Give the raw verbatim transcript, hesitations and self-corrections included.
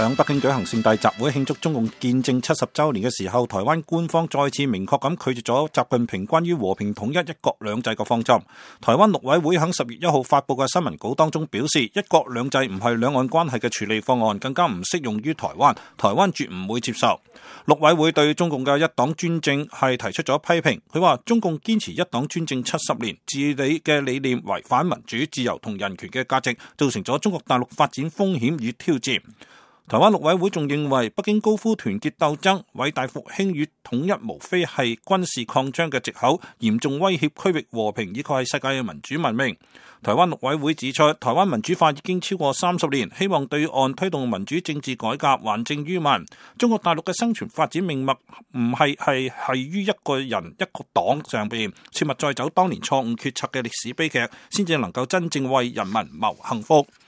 響北京舉行盛大集會慶祝中共建政七十週年嘅時候，台灣官方再次明確咁拒絕咗習近平關於和平統一、一國兩制嘅方針。台灣陸委會響十月一號發布嘅新聞稿當中表示，一國兩制唔係兩岸關係嘅處理方案，更加唔適用於台灣，台灣絕唔會接受。陸委會對中共嘅一黨專政係提出咗批評，佢話中共堅持一黨專政七十年，治理嘅理念違反民主、自由同人權嘅價值，造成咗中國大陸發展風險與挑戰。台灣陸委會仲認為，北京高呼團結鬥爭、偉大復興與統一，無非係軍事擴張嘅藉口，嚴重威脅區域和平以及係世界嘅民主文明。台灣陸委會指出，台灣民主化已經超過三十年，希望對岸推動民主政治改革，還政於民。中國大陸嘅生存發展命脈唔係係係於一個人一個黨上邊，切勿再走當年錯誤決策嘅歷史悲劇，先至能夠真正為人民謀幸福。